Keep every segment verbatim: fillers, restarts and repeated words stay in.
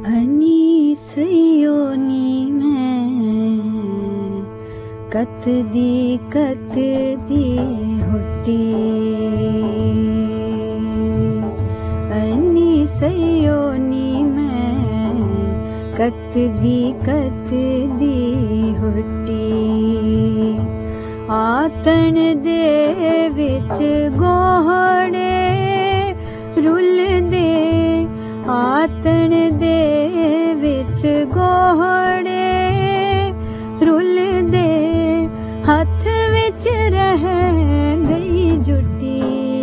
हनी सयोनी में कत दी कत दी हुट्टी हनी सयोनी में कत दी कत दी हुट्टी आतन दे विच गोहड़े रुल दे आतन दे विच गोहड़े रुल दे हथ विच रह गई जुटी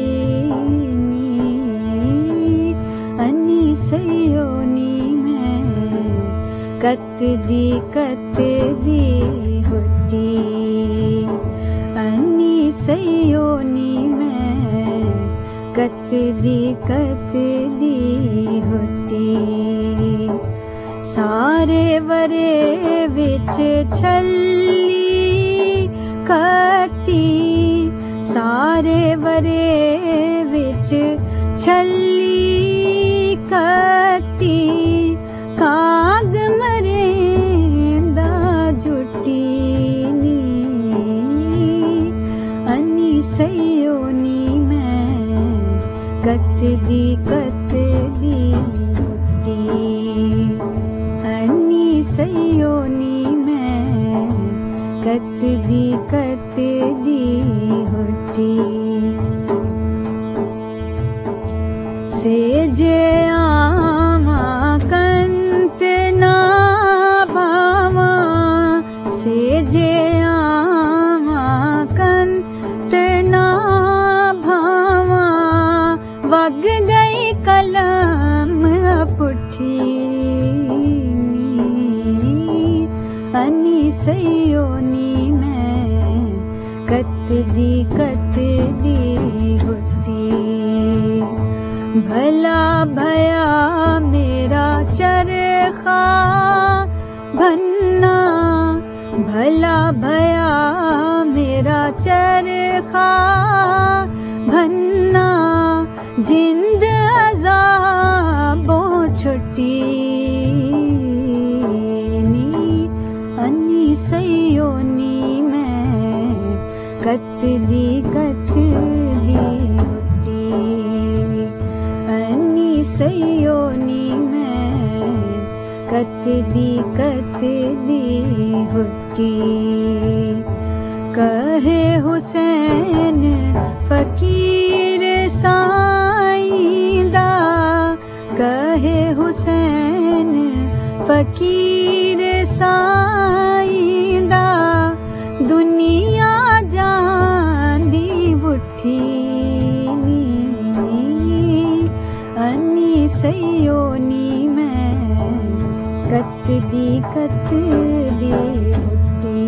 हनी सयोनी में कत दी कत दी हुट्टी हनी सयोनी में कत दी कत दी हुट्टी सारे वरे विच छली कती सारे वरे विच छली कती काग मरेंदा जुटी नी हनी सयोनी में कत दी कत दी हुट्टी हनी सयोनी में कत दी कत दी हुट्टी सेजे आवा कंत ना भावा सेजे आवा कंत ना भावा वग गई कलम पुठी हनी सयोनी में कत दी कत दी हुट्टी भला भया मेरा चरखा भन्ना भला भया मेरा चरखा भन्ना जिंद अज़ाबों छुट्टी हनी सयोनी में कत दी कत दी हुट्टी हनी सयोनी में कत दी कत दी हुट्टी कहे हुसैन फकीर साईंदा कहे हुसैन फकीर साईंदा दुनिया जांदी उठी हनी सयोनी में कत दी कत दी हुट्टी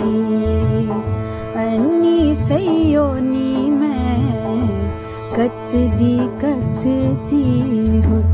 हनी सयोनी में कत दी कत दी हुट्टी।